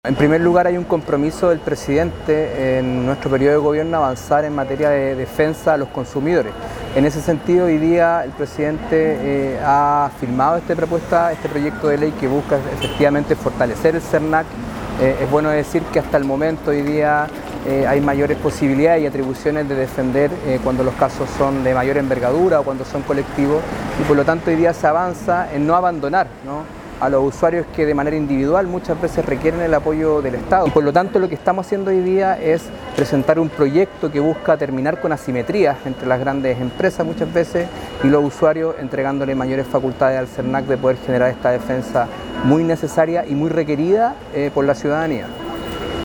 En primer lugar, hay un compromiso del presidente en nuestro periodo de gobierno a avanzar en materia de defensa a los consumidores. En ese sentido, hoy día el presidente ha firmado este proyecto de ley que busca efectivamente fortalecer el CERNAC. Es bueno decir que hasta el momento hoy día hay mayores posibilidades y atribuciones de defender cuando los casos son de mayor envergadura o cuando son colectivos, y por lo tanto hoy día se avanza en no abandonar, a los usuarios que de manera individual muchas veces requieren el apoyo del Estado. Y por lo tanto lo que estamos haciendo hoy día es presentar un proyecto que busca terminar con asimetrías entre las grandes empresas muchas veces y los usuarios, entregándole mayores facultades al CERNAC de poder generar esta defensa muy necesaria y muy requerida por la ciudadanía.